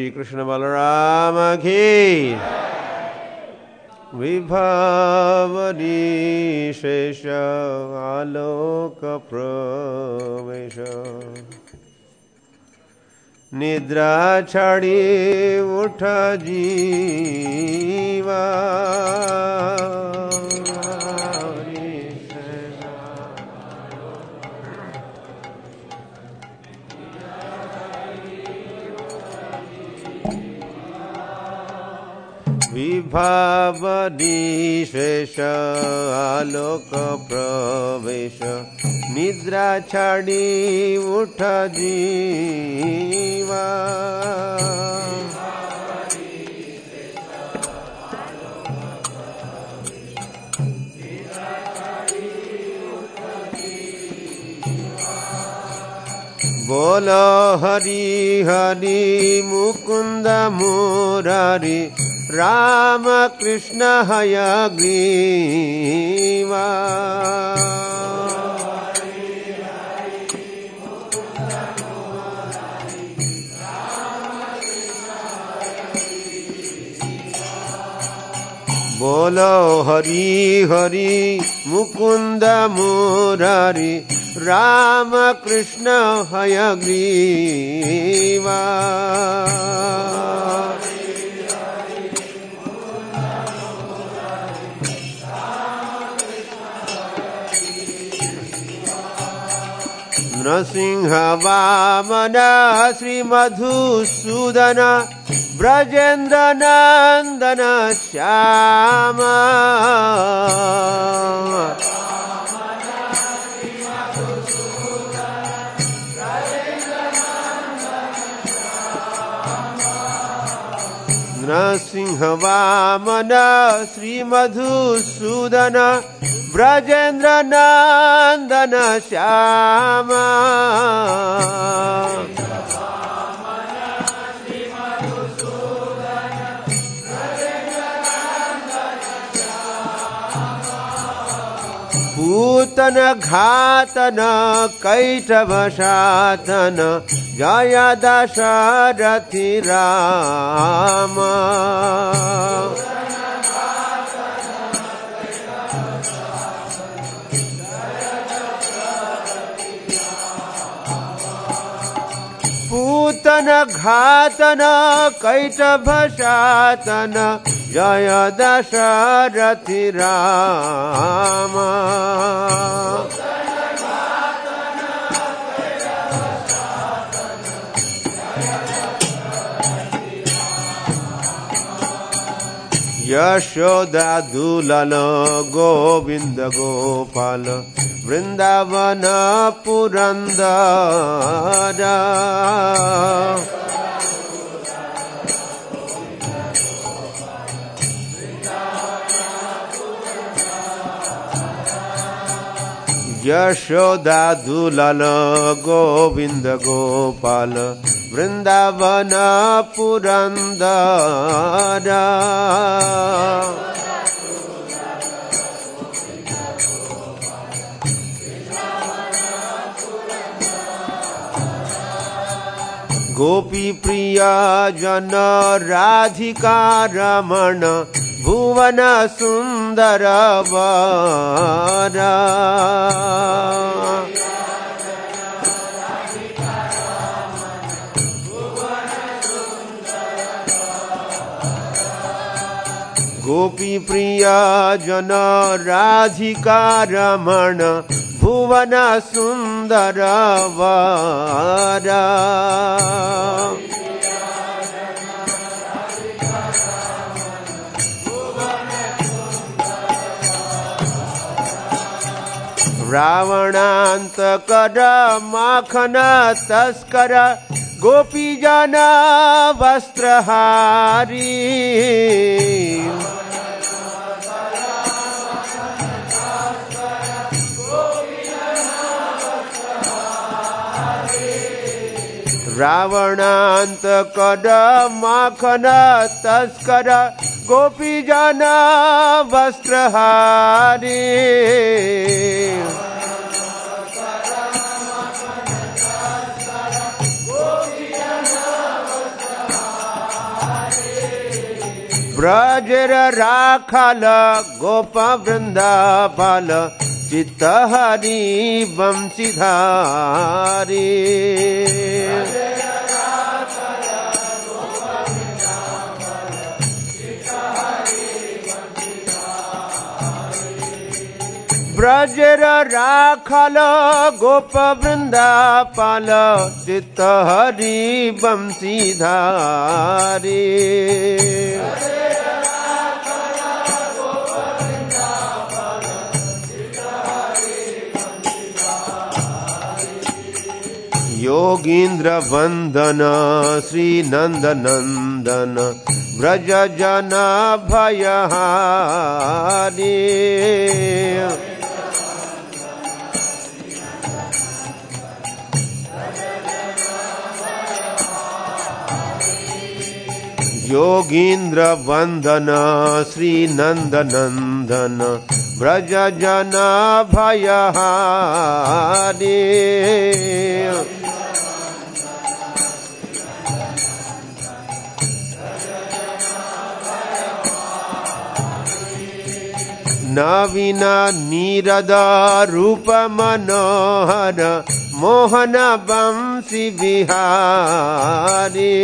कृष्ण बलराम की। विभावरी शेष आलोक प्रवेश निद्रा छाड़ी उठ जीवा विभावरी शेष आलोक प्रवेश निद्रा छाड़ी उठ जीवा बोलो हरि हरि मुकुंद मुरारी राम कृष्ण हयग्रीवा बोलो हरि हरि मुकुंद मुरारी राम कृष्ण हयग्रीवा नृसिंह वामन श्री मधुसूदन ब्रजेन्द्र नंदन श्याम नृसिंह वामन श्री मधुसूदन ब्रजेन्द्र नंदन श्याम पूतन घातन कैटभ शातन जय दशरथि राम पूतन घातन कैटभ शातन जय दशरथि राम यशोदा दुलाल गोविंद गोपाल वृंदावन पुरंदर यशोदा दुलाल गोविंद गोपाल वृंदावन पुरंदर गोपी प्रिया जन राधिका रमण भुवन सुंदर वर गोपी प्रिया जन राधिका रमण भुवन सुंदर वर रावणांतकर माखन तस्कर गोपी जन वस्त्रहारी रावणांतकर माखन तस्कर गोपी जन वस्त्रहारी ब्रजेर राखाल गोप वृंदापाल चित्त हरि वंशीधारी ब्रजेर राखाल गोप वृंदापाल चित्त हरि वंशीधारी योगींद्र वंदन श्री नंद नंदन ब्रज जन भयहारी योगींद्र वंदन श्री नंद नंदन ब्रज जन भयहारी नवीन नीरद रूप मनोहर मोहन वंशी बिहारी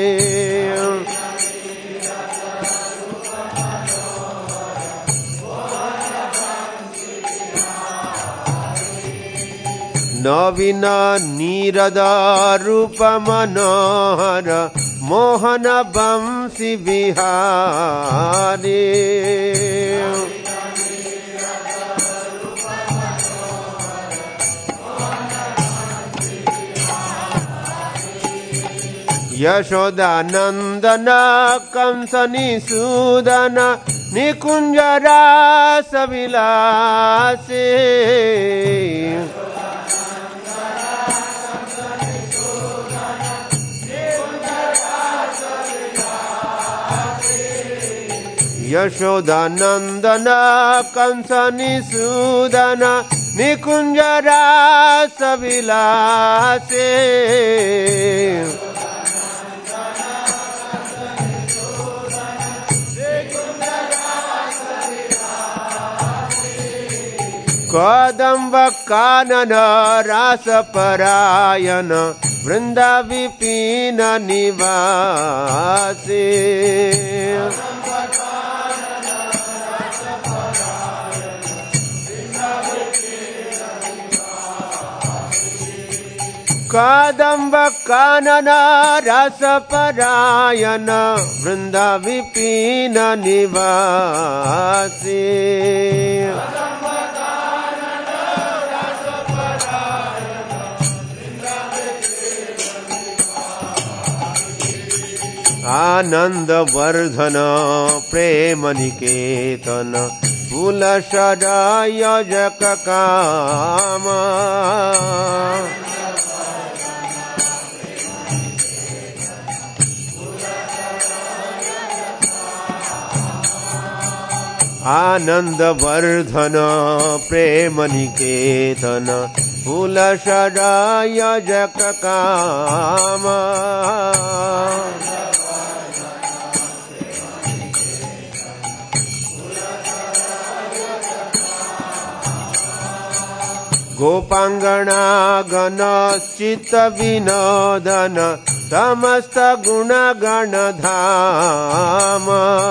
नवीन नीरद रूप मनोहर मोहन वंशी बिहारी यशोदानंदन कंस निसूदन निकुंज रास विलासे यशोदानंदन कंस निसूदन निकुंज रास विलासे कदम्ब कानन रास परायण वृंदा विपिन निवासे कदम्ब कानन रस परायण वृंदा विपिन निवासी आनंद वर्धन प्रेम निकेतन फूल सदायजक काम आनंद वर्धन प्रेम निकेतन फूल सदायजक काम गोपांगना गण चित्त विनोदन समस्त गुण गण धाम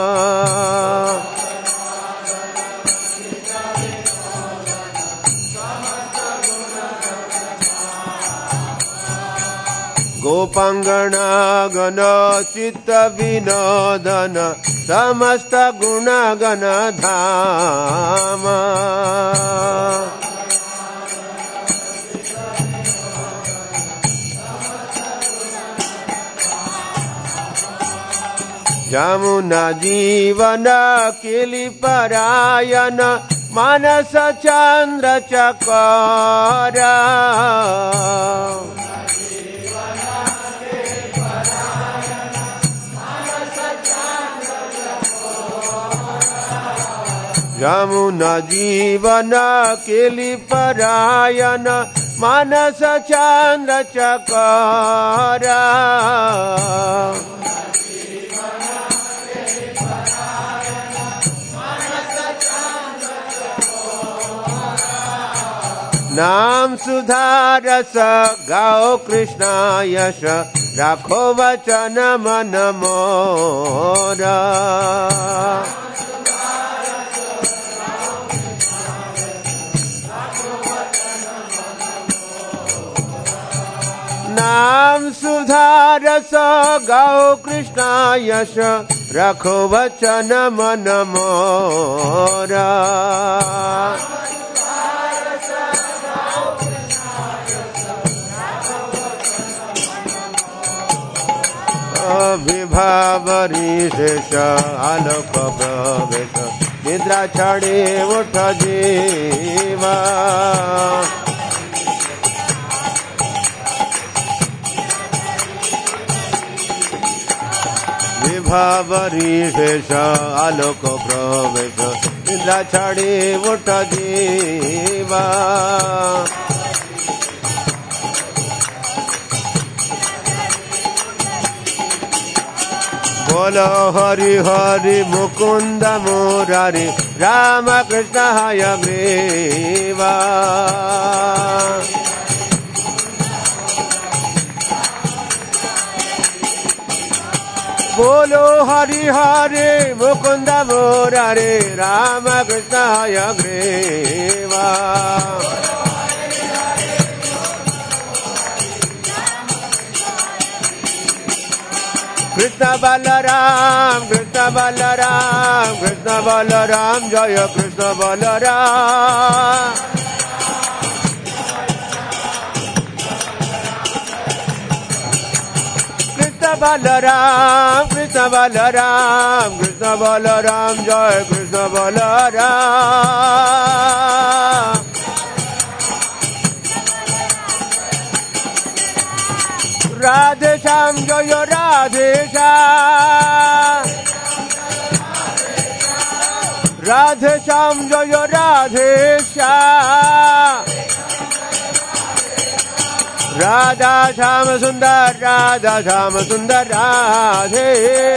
गोपांगना गण चित्त विनोदन समस्त गुण गण धाम जमुना जीवन केली परायण मानस चंद्र चकोर जमुना जीवन केली परायण मानस चंद्र चकोर नाम सुधारस गाओ कृष्ण यश राखो वचन मन मोरा नाम सुधारस गाओ कृष्ण यश रखो वचन मन मोरा विभावरी शेष आलोक प्रवेश निद्रा छाड़े उठ जीवा विभावरी शेष आलोक प्रवेश निद्रा छाड़े उठ जीवा बोलो हरि हरि मुकुंद मुरारी राम कृष्ण हयग्रीवा बोलो हरि हरि मुकुंद मुरारी राम कृष्ण हयग्रीवा कृष्ण बलराम कृष्ण बलराम कृष्ण बलराम जय कृष्ण बलराम कृष्ण बलराम कृष्ण बलराम कृष्ण बलराम जय कृष्ण बलराम राधे श्याम जय राधे श्याम राधे श्याम जय राधे श्याम राधा श्याम सुंदर राधे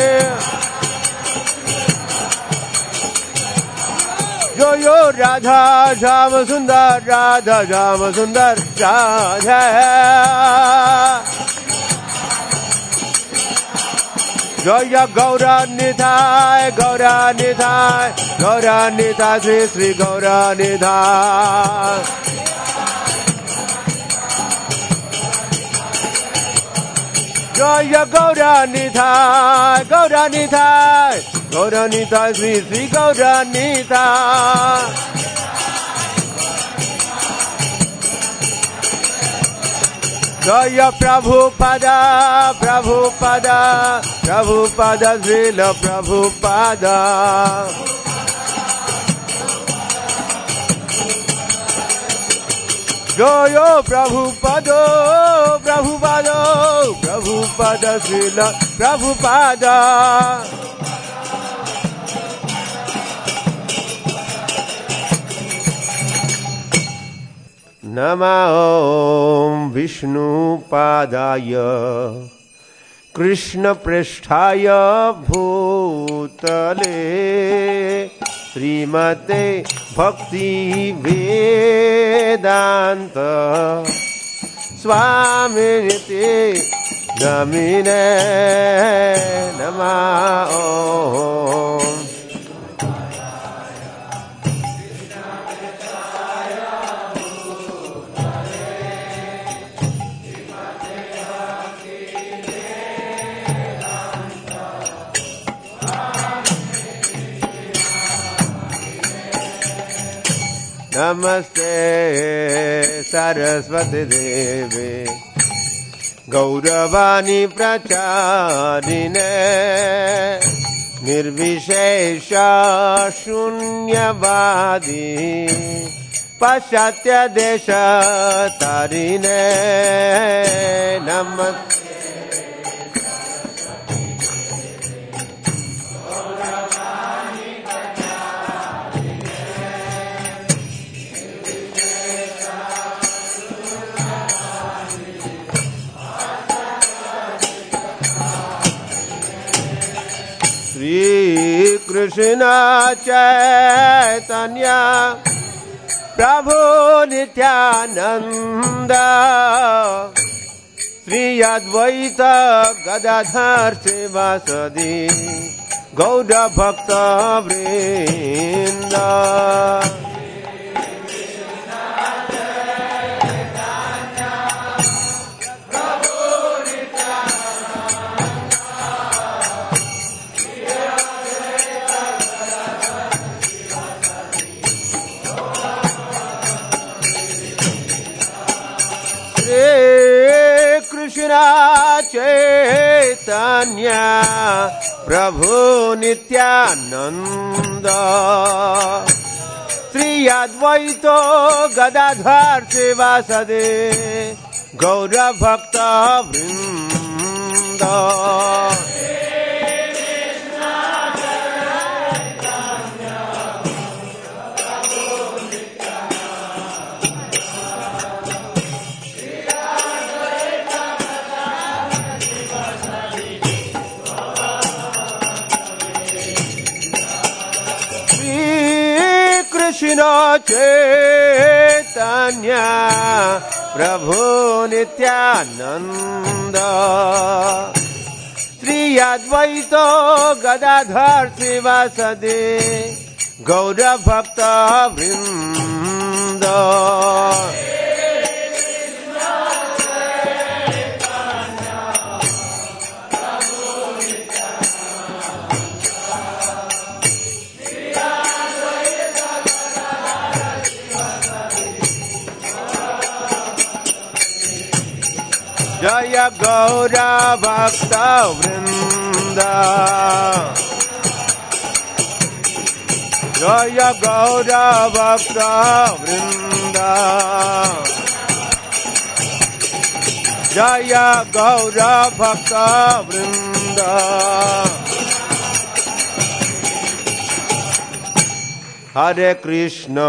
जो यो राधा श्याम सुंदर राधे जय गौरानिधाय गौरानिधाय गौरानिधाय श्री श्री गौरानिधाय जय गौरानिधाय गौरानिधाय गौरानिधाय श्री श्री गौरानिधाय जय प्रभुपादा प्रभुपादा प्रभुपादा श्रील प्रभुपादा जय प्रभुपादो प्रभुपादो प्रभुपादा श्रील प्रभुपादा नमो विष्णुपादाय कृष्णपृष्ठाय भूतले श्रीमते भक्ति वेदांत स्वामिनिते नमिने नमः। नमस्ते सरस्वती देवे गौरवाणी प्रचारिणे निर्विशेष शून्यवादी पाश्चात्य देश तारिणे नमस्ते Shri Krishna Chaitanya Prabhu Nityananda Sri Advaita Gadadhar Sivasadi Gauda Bhakta Vrinda Krishna Chaitanya Prabhu Nityananda Sri Advaita Gadadhar Sivasade Gaura Bhakta Vrinda Krishna Chaitanya Prabhu Nityananda Sri Advaita Gadadhar Sivasade Gaura Bhakta Vrinda Jaya Gaura Bhakta Vrinda Jaya Gaura Bhakta Vrinda Jaya Gaura Bhakta Vrinda Hare Krishna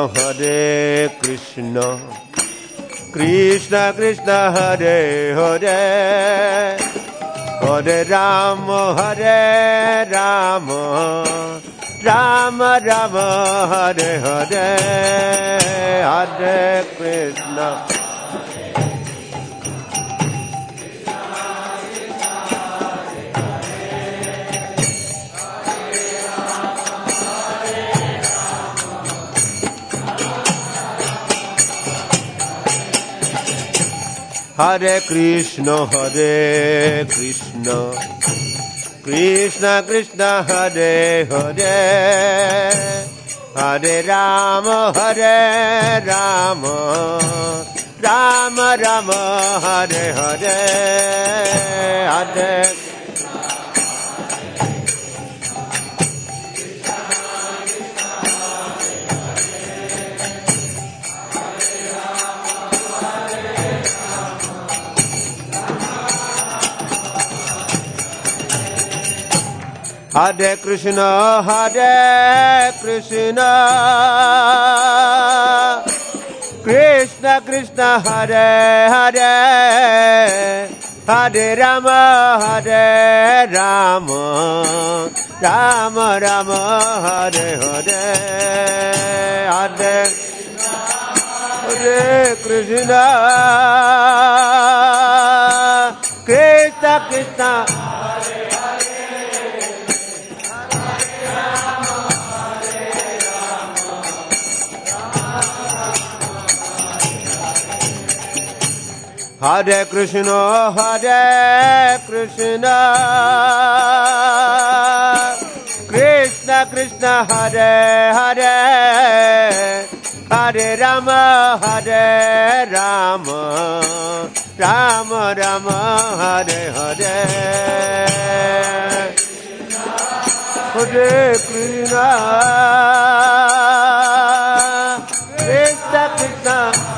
Krishna Krishna Hare Hare Hare Rama Hare Rama Rama Rama Hare Hare Hare Krishna Hare Krishna Krishna Krishna Hare Hare Hare Rama Hare Rama Rama Rama Hare Hare Hare Hare Krishna Krishna Krishna Hare Hare Hare Rama Hare Rama Rama Rama Hare Hare Hare Hare Krishna Krishna Krishna Hare Krishna Krishna Krishna Hare Hare Hare Rama Hare Rama Rama Rama Hare Hare Hare Krishna Krishna Krishna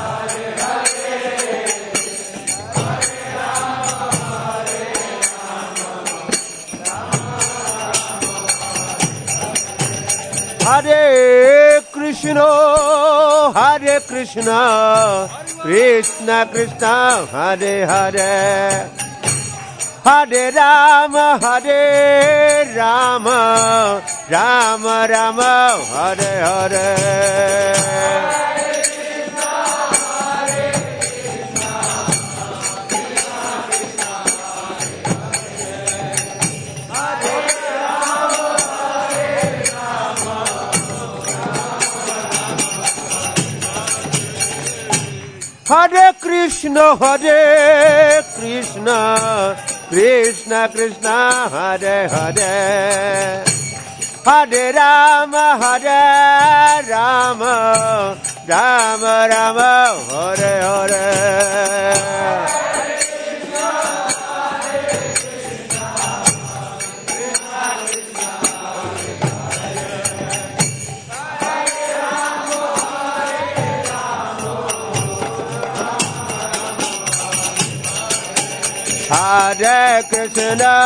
Hare Krishna Krishna Krishna Hare Hare Hare Rama Hare Rama Rama Rama Hare Hare Hare Krishna, Krishna Krishna, Hare Hare, Hare Rama, Rama Rama, Hare Hare. Hare Krishna,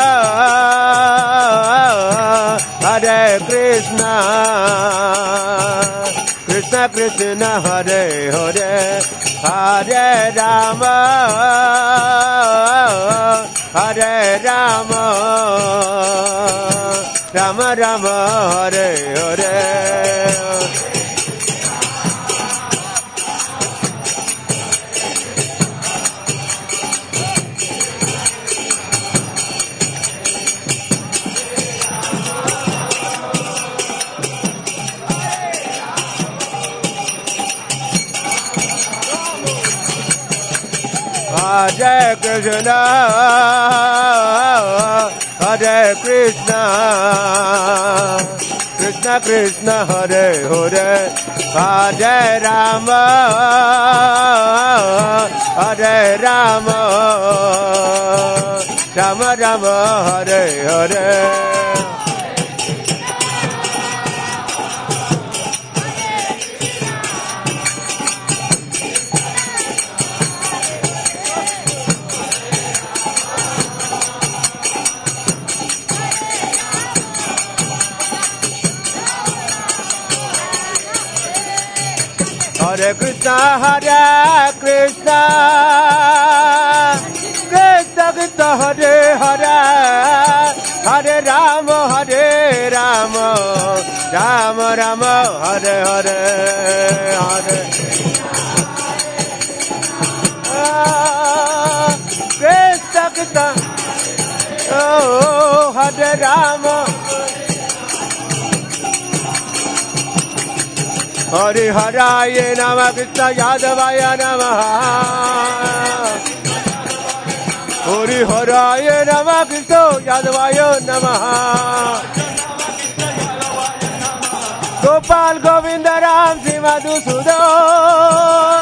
Krishna Krishna, Hare Hare, Hare Rama, Rama Rama, Hare Hare. Hare Krishna, Krishna Krishna, Hare Hare, Hare Rama, Rama Rama, Hare Hare. Hare Krishna, Krishna Krishna, Hare Hare, Hare Rama, Rama Rama, Hare Hare, Hare Krishna Krishna, oh Hare Rama, Hare Haraya Namah, Krishna Yadavaya Namah, Hare Haraya Namah, Krishna Yadavaya Namah, Gopal Govinda Ram Madhusudan,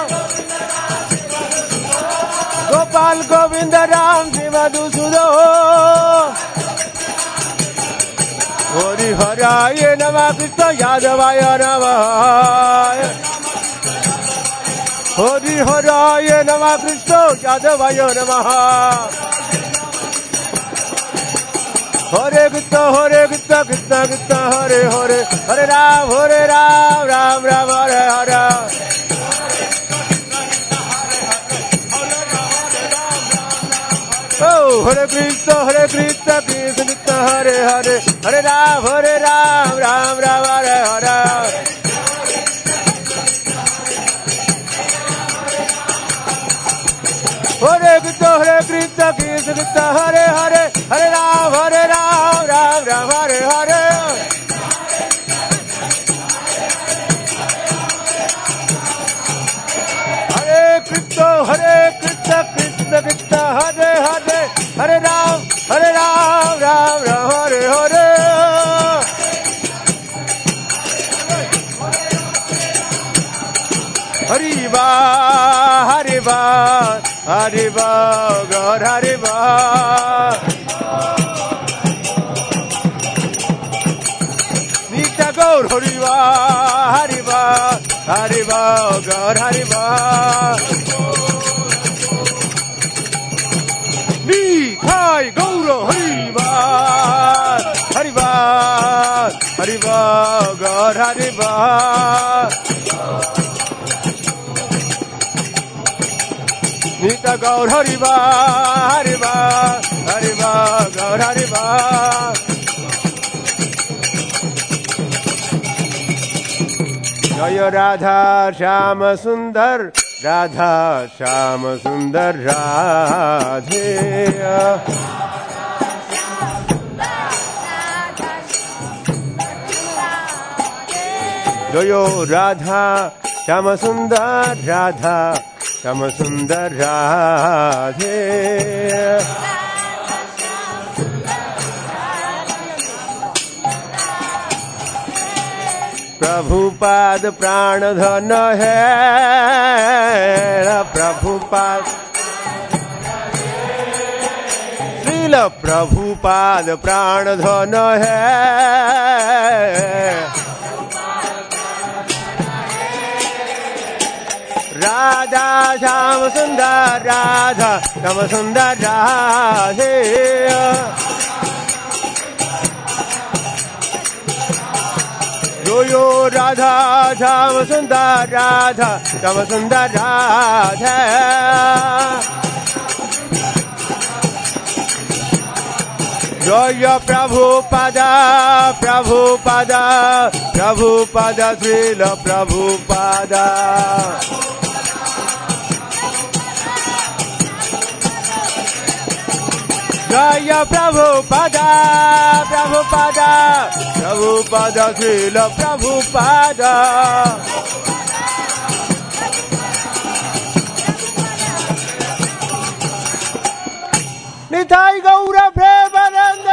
Gopal Govinda Ram Madhusudan, Hare Haraya Namah, Krishna Yadavaya Namah, Hare Haraya Namah, Krishna Yadavaya Namah, Hare Krishna, Krishna Krishna, Hare Hare, Hare Ram, Ram Ram, Hare Hare. Oh, Hare Krishna, Krishna Krishna, Hare Hare, Hare Ram, Ram Ram, Hare Hare. Hare Krishna, Krishna Krishna, Hare Hare, Hare Ram, Ram Ram, Hare Hare. Hare Krishna, Krishna Krishna, Hare Hare, Hare Ram, Ram Ram, Hare Hare. Hariva, Hariva, Hariva, God Hariva. Nitya Gaur Hariva, Hariva, Hariva, God Hariva. Nitai Gaura Hariva, Hariva, Hariva, God Hariva. Nita Gaur Hariva, Hariva, Hariva, Gaur Hariva. Jaya Radha Shyama Sundar, Radha Shyama Sundar Radhe. Jaya Radha Shyama Sundar, Radha Shyam सुंदर राधे। प्रभुपाद प्राण धन है, प्रभुपाद श्रील प्रभुपाद प्राण धन है। राधा श्याम सुंदर राधा श्याम सुंदर राधे। यो राधा श्याम सुंदर राधा श्याम सुंदर राधे। जय प्रभुपादा प्रभुपादा प्रभुपादा श्रील प्रभुपादा। जय प्रभुपादा प्रभुपादा प्रभुपादा श्रील प्रभुपादा। निताई गौर प्रेमानंद।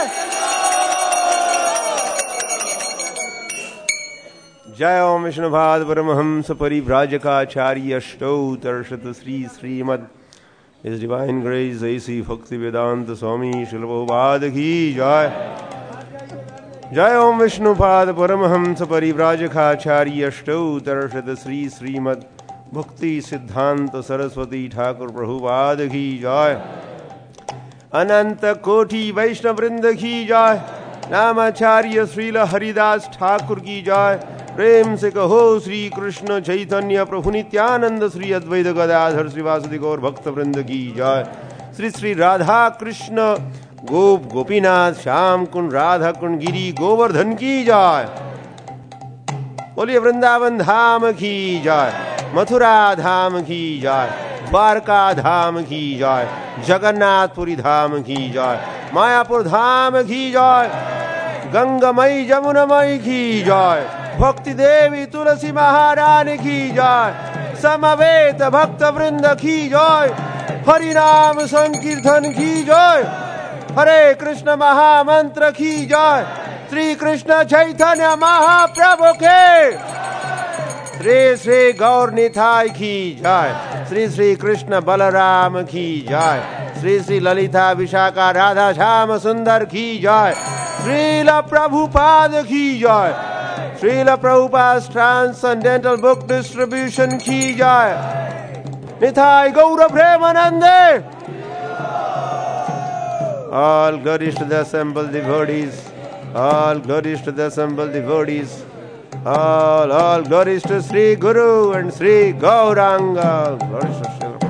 जय ओम Vishnupad Paramhans परिव्राजकाचार्य अष्टोत्तरशत Shri Shrimad His Divine Grace A.C. Bhakti Vedanta Swami Srila Prabhupada की जय। जय ओम विष्णुपाद परमहंस परिव्राजकाचार्य अष्टोत्तरशत श्री श्रीमद भक्ति सिद्धांत सरस्वती ठाकुर प्रभुपाद की जय। अनंत कोटि वैष्णव वृंद की जय। नामाचार्य श्रील हरिदास ठाकुर की जय। प्रेम से कहो श्री कृष्ण चैतन्य प्रभु नित्यानंद श्री अद्वैत गदाधर श्रीवासुदेव गौर भक्त वृंद की जय। श्री श्री राधा कृष्ण गोप गोपीनाथ श्याम कुंड राधा कुंड गिरी गोवर्धन की जय। बोलिए वृंदावन धाम की जय, मथुरा धाम की जय, द्वारका धाम की जय, जगन्नाथपुरी धाम की जय, मायापुर धाम की जय, गंगामयी जमुनामयी की जय, भक्ति देवी तुलसी महारानी की जय, समवेत भक्त वृंद की जय, हरि नाम संकीर्तन की जय, हरे कृष्ण महामंत्र की जय, श्री कृष्ण चैतन्य महाप्रभु के श्री श्री गौर निताई की जय, श्री श्री कृष्ण बलराम की जय, श्री श्री ललिता विशाखा राधा श्याम सुंदर की जय, श्रील प्रभुपाद की जय, Srila Prabhupada transcendental book distribution की जय। निताई गौर प्रेमानंदे। All glories to the assembled devotees, all glories to the assembled devotees, all glories to Sri Guru and Sri Gauranga. Glories to Sri